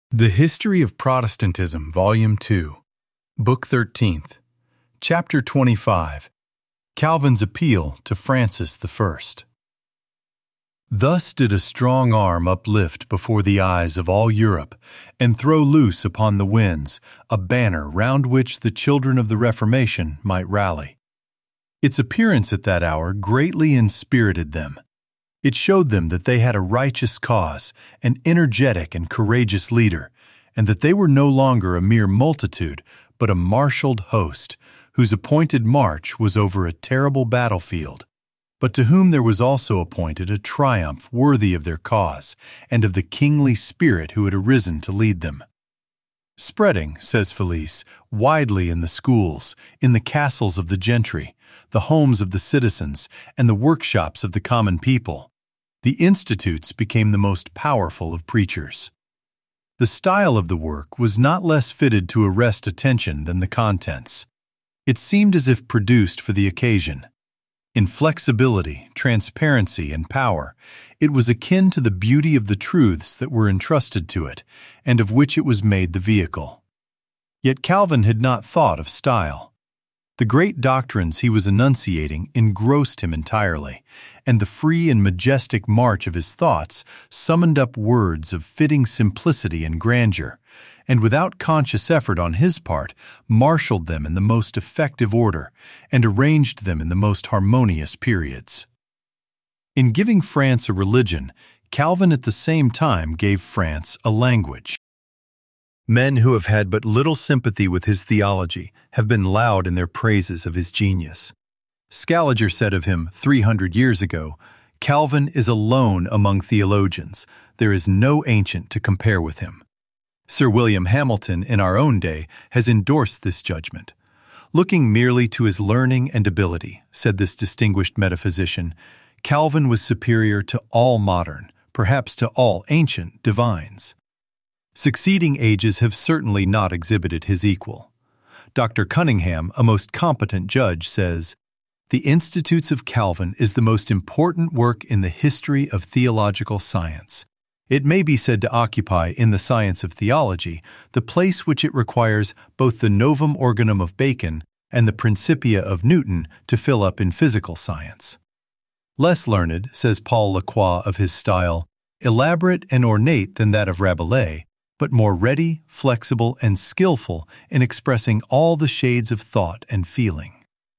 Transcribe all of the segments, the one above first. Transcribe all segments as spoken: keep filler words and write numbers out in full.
The History of Protestantism, Volume two, Book thirteenth, Chapter twenty-five, Calvin's Appeal to Francis the First. Thus did a strong arm uplift before the eyes of all Europe, and throw loose upon the winds a banner round which the children of the Reformation might rally. Its appearance at that hour greatly inspirited them. It showed them that they had a righteous cause, an energetic and courageous leader, and that they were no longer a mere multitude, but a marshaled host, whose appointed march was over a terrible battlefield, but to whom there was also appointed a triumph worthy of their cause and of the kingly spirit who had arisen to lead them. Spreading, says Felice, widely in the schools, in the castles of the gentry, the homes of the citizens, and the workshops of the common people, the institutes became the most powerful of preachers. The style of the work was not less fitted to arrest attention than the contents. It seemed as if produced for the occasion. In flexibility, transparency, and power, it was akin to the beauty of the truths that were entrusted to it, and of which it was made the vehicle. Yet Calvin had not thought of style. The great doctrines he was enunciating engrossed him entirely, and the free and majestic march of his thoughts summoned up words of fitting simplicity and grandeur, and without conscious effort on his part, marshaled them in the most effective order, and arranged them in the most harmonious periods. In giving France a religion, Calvin at the same time gave France a language. Men who have had but little sympathy with his theology have been loud in their praises of his genius. Scaliger said of him three hundred years ago, "Calvin is alone among theologians. There is no ancient to compare with him." Sir William Hamilton, in our own day, has endorsed this judgment. "Looking merely to his learning and ability," said this distinguished metaphysician, "Calvin was superior to all modern, perhaps to all ancient, divines." Succeeding ages have certainly not exhibited his equal. Doctor Cunningham, a most competent judge, says, "The Institutes of Calvin is the most important work in the history of theological science. It may be said to occupy in the science of theology the place which it requires both the Novum Organum of Bacon and the Principia of Newton to fill up in physical science." Less learned, says Paul Lacroix of his style, elaborate and ornate than that of Rabelais, but more ready, flexible, and skillful in expressing all the shades of thought and feeling.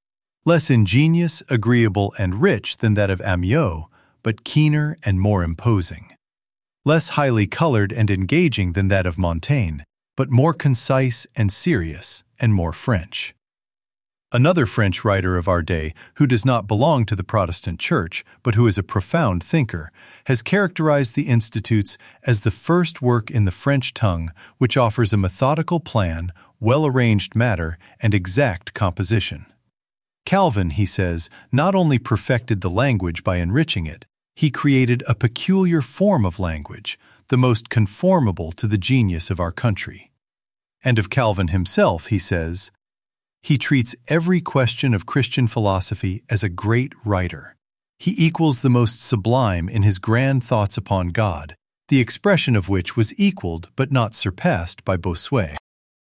Less ingenious, agreeable, and rich than that of Amiot, but keener and more imposing. Less highly colored and engaging than that of Montaigne, but more concise and serious, and more French. Another French writer of our day, who does not belong to the Protestant Church, but who is a profound thinker, has characterized the Institutes as the first work in the French tongue which offers a methodical plan, well-arranged matter, and exact composition. Calvin, he says, not only perfected the language by enriching it, he created a peculiar form of language, the most conformable to the genius of our country. And of Calvin himself, he says, "He treats every question of Christian philosophy as a great writer. He equals the most sublime in his grand thoughts upon God, the expression of which was equaled but not surpassed by Bossuet."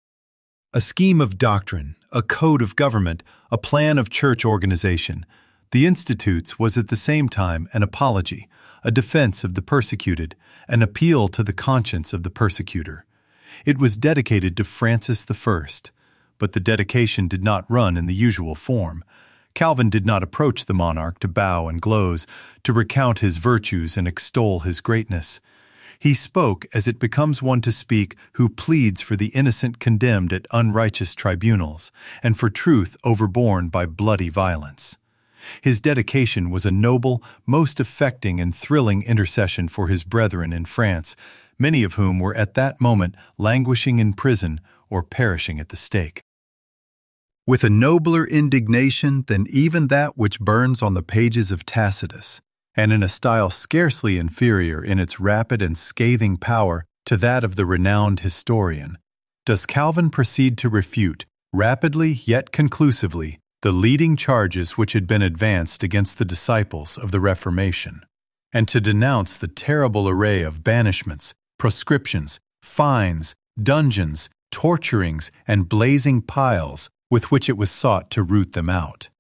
A scheme of doctrine, a code of government, a plan of church organization, the Institutes was at the same time an apology, a defense of the persecuted, an appeal to the conscience of the persecutor. It was dedicated to Francis the First. But the dedication did not run in the usual form. Calvin did not approach the monarch to bow and gloze, to recount his virtues and extol his greatness. He spoke as it becomes one to speak who pleads for the innocent condemned at unrighteous tribunals, and for truth overborne by bloody violence. His dedication was a noble, most affecting and thrilling intercession for his brethren in France, many of whom were at that moment languishing in prison or perishing at the stake. With a nobler indignation than even that which burns on the pages of Tacitus, and in a style scarcely inferior in its rapid and scathing power to that of the renowned historian, does Calvin proceed to refute, rapidly yet conclusively, the leading charges which had been advanced against the disciples of the Reformation, and to denounce the terrible array of banishments, proscriptions, fines, dungeons, torturings, and blazing piles with which it was sought to root them out.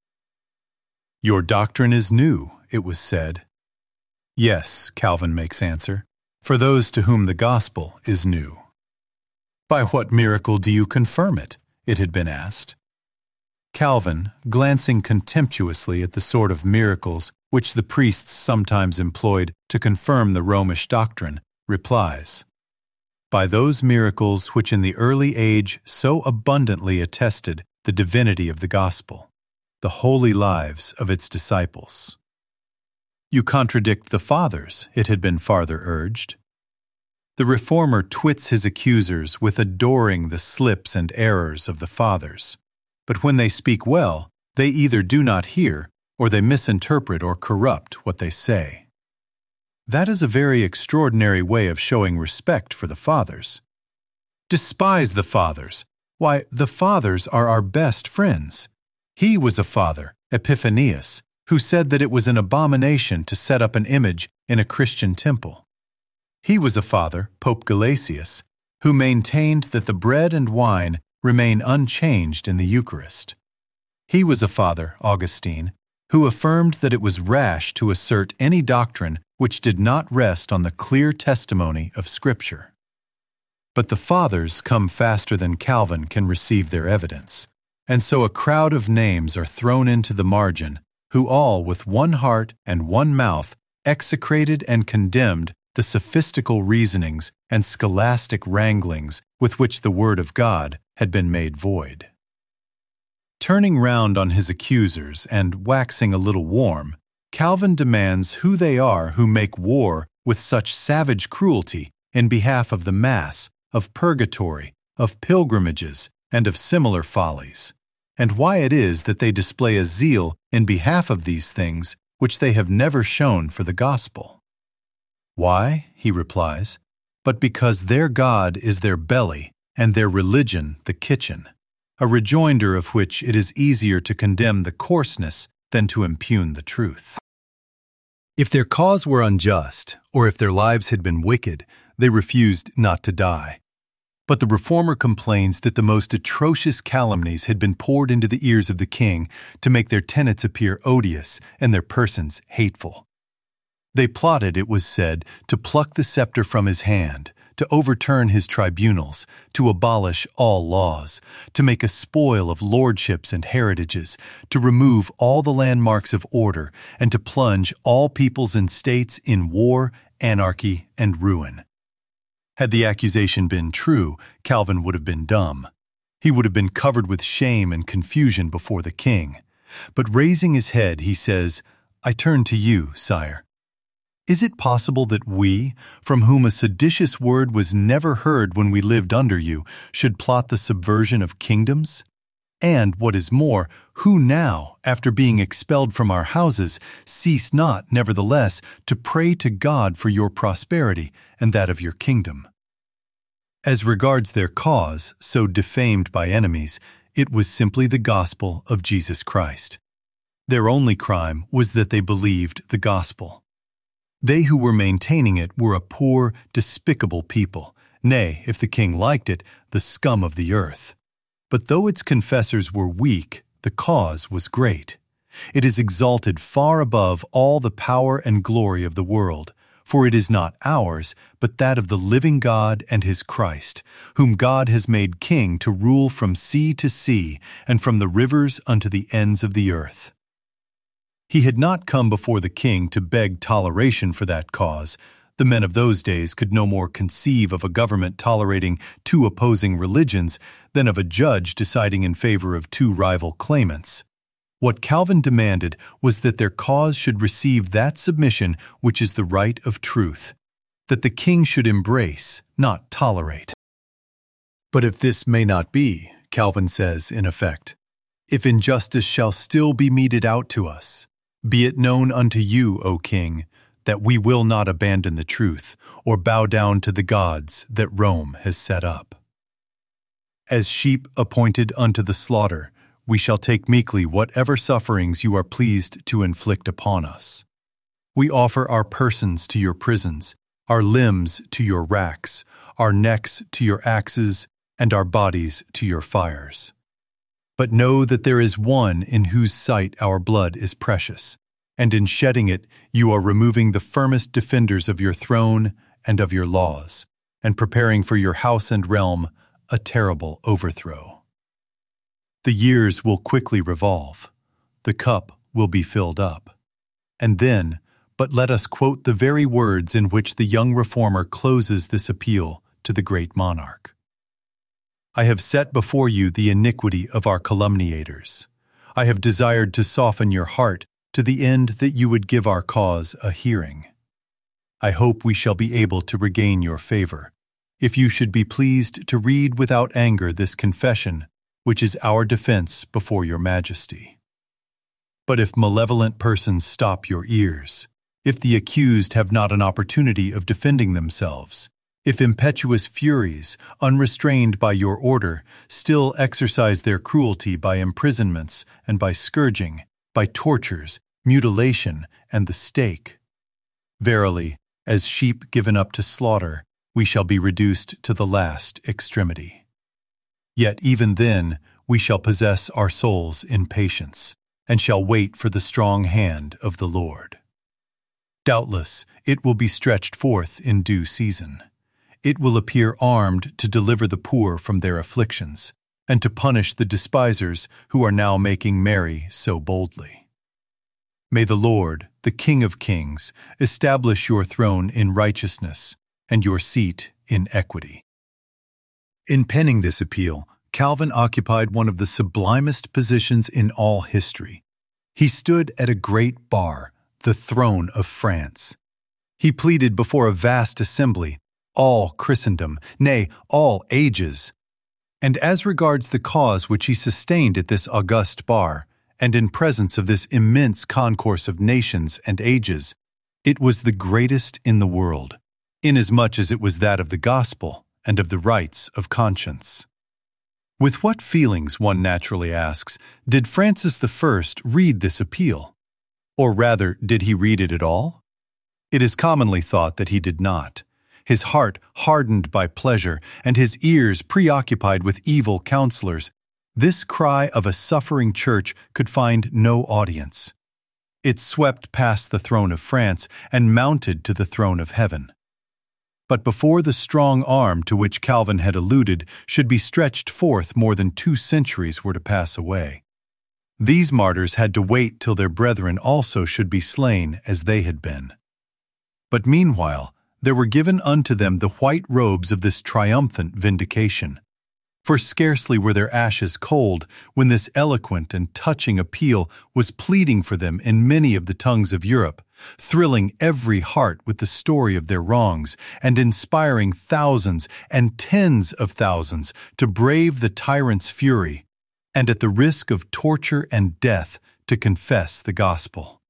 "Your doctrine is new," it was said. "Yes," Calvin makes answer, "for those to whom the gospel is new." "By what miracle do you confirm it?" it had been asked. Calvin, glancing contemptuously at the sort of miracles which the priests sometimes employed to confirm the Romish doctrine, replies, "By those miracles which in the early age so abundantly attested the divinity of the gospel, the holy lives of its disciples." "You contradict the fathers," it had been farther urged. The reformer twits his accusers with adoring the slips and errors of the fathers, but when they speak well, they either do not hear or they misinterpret or corrupt what they say. That is a very extraordinary way of showing respect for the fathers. Despise the fathers. Why, the fathers are our best friends. He was a father, Epiphanius, who said that it was an abomination to set up an image in a Christian temple. He was a father, Pope Gelasius, who maintained that the bread and wine remain unchanged in the Eucharist. He was a father, Augustine, who affirmed that it was rash to assert any doctrine which did not rest on the clear testimony of Scripture. But the fathers come faster than Calvin can receive their evidence, and so a crowd of names are thrown into the margin, who all with one heart and one mouth execrated and condemned the sophistical reasonings and scholastic wranglings with which the Word of God had been made void. Turning round on his accusers and waxing a little warm, Calvin demands who they are who make war with such savage cruelty in behalf of the Mass, of purgatory, of pilgrimages, and of similar follies, and why it is that they display a zeal in behalf of these things which they have never shown for the gospel. "Why," he replies, "but because their God is their belly and their religion the kitchen," a rejoinder of which it is easier to condemn the coarseness than to impugn the truth. If their cause were unjust, or if their lives had been wicked, they refused not to die. But the reformer complains that the most atrocious calumnies had been poured into the ears of the king to make their tenets appear odious and their persons hateful. They plotted, it was said, to pluck the scepter from his hand, to overturn his tribunals, to abolish all laws, to make a spoil of lordships and heritages, to remove all the landmarks of order, and to plunge all peoples and states in war, anarchy, and ruin. Had the accusation been true, Calvin would have been dumb. He would have been covered with shame and confusion before the king. But raising his head, he says, "I turn to you, sire. Is it possible that we, from whom a seditious word was never heard when we lived under you, should plot the subversion of kingdoms? And, what is more, who now, after being expelled from our houses, cease not, nevertheless, to pray to God for your prosperity and that of your kingdom?" As regards their cause, so defamed by enemies, it was simply the gospel of Jesus Christ. Their only crime was that they believed the gospel. They who were maintaining it were a poor, despicable people, nay, if the king liked it, the scum of the earth. But though its confessors were weak, the cause was great. It is exalted far above all the power and glory of the world, for it is not ours, but that of the living God and his Christ, whom God has made king to rule from sea to sea and from the rivers unto the ends of the earth. He had not come before the king to beg toleration for that cause. The men of those days could no more conceive of a government tolerating two opposing religions than of a judge deciding in favor of two rival claimants. What Calvin demanded was that their cause should receive that submission which is the right of truth, that the king should embrace, not tolerate. But if this may not be, Calvin says in effect, if injustice shall still be meted out to us, be it known unto you, O king, that we will not abandon the truth or bow down to the gods that Rome has set up. As sheep appointed unto the slaughter, we shall take meekly whatever sufferings you are pleased to inflict upon us. We offer our persons to your prisons, our limbs to your racks, our necks to your axes, and our bodies to your fires. But know that there is one in whose sight our blood is precious, and in shedding it you are removing the firmest defenders of your throne and of your laws, and preparing for your house and realm a terrible overthrow. The years will quickly revolve, the cup will be filled up, and then, but let us quote the very words in which the young reformer closes this appeal to the great monarch. I have set before you the iniquity of our calumniators. I have desired to soften your heart to the end that you would give our cause a hearing. I hope we shall be able to regain your favor, if you should be pleased to read without anger this confession, which is our defense before your majesty. But if malevolent persons stop your ears, if the accused have not an opportunity of defending themselves, if impetuous furies, unrestrained by your order, still exercise their cruelty by imprisonments and by scourging, by tortures, mutilation, and the stake, verily, as sheep given up to slaughter, we shall be reduced to the last extremity. Yet even then we shall possess our souls in patience, and shall wait for the strong hand of the Lord. Doubtless it will be stretched forth in due season. It will appear armed to deliver the poor from their afflictions, and to punish the despisers who are now making merry so boldly. May the Lord, the King of Kings, establish your throne in righteousness and your seat in equity. In penning this appeal, Calvin occupied one of the sublimest positions in all history. He stood at a great bar, the throne of France. He pleaded before a vast assembly, all Christendom, nay, all ages. And as regards the cause which he sustained at this august bar, and in presence of this immense concourse of nations and ages, it was the greatest in the world, inasmuch as it was that of the gospel and of the rights of conscience. With what feelings, one naturally asks, did Francis the First read this appeal? Or rather, did he read it at all? It is commonly thought that he did not. His heart hardened by pleasure, and his ears preoccupied with evil counselors, this cry of a suffering church could find no audience. It swept past the throne of France and mounted to the throne of heaven. But before the strong arm to which Calvin had alluded should be stretched forth, more than two centuries were to pass away. These martyrs had to wait till their brethren also should be slain as they had been. But meanwhile, there were given unto them the white robes of this triumphant vindication. For scarcely were their ashes cold when this eloquent and touching appeal was pleading for them in many of the tongues of Europe, thrilling every heart with the story of their wrongs, and inspiring thousands and tens of thousands to brave the tyrant's fury, and at the risk of torture and death to confess the gospel.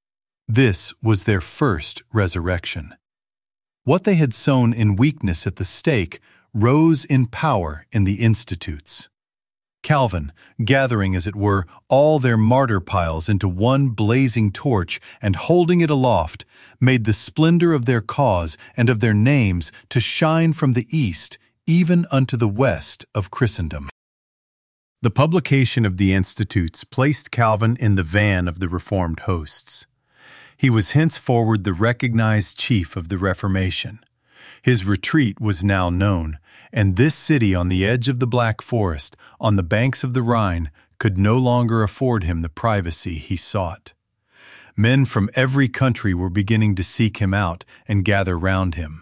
This was their first resurrection. What they had sown in weakness at the stake rose in power in the institutes. Calvin, gathering, as it were, all their martyr piles into one blazing torch and holding it aloft, made the splendor of their cause and of their names to shine from the east even unto the west of Christendom. The publication of the Institutes placed Calvin in the van of the Reformed hosts. He was henceforward the recognized chief of the Reformation. His retreat was now known, and this city on the edge of the Black Forest, on the banks of the Rhine, could no longer afford him the privacy he sought. Men from every country were beginning to seek him out and gather round him.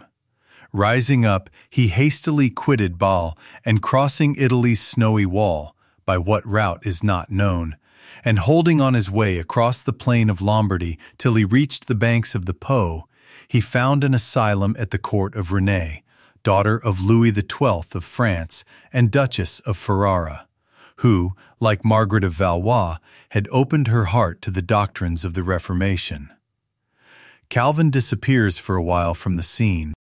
Rising up, he hastily quitted Bâle, and crossing Italy's snowy wall, by what route is not known, and holding on his way across the plain of Lombardy till he reached the banks of the Po, he found an asylum at the court of Renée, daughter of Louis the Twelfth of France and Duchess of Ferrara, who, like Margaret of Valois, had opened her heart to the doctrines of the Reformation. Calvin disappears for a while from the scene,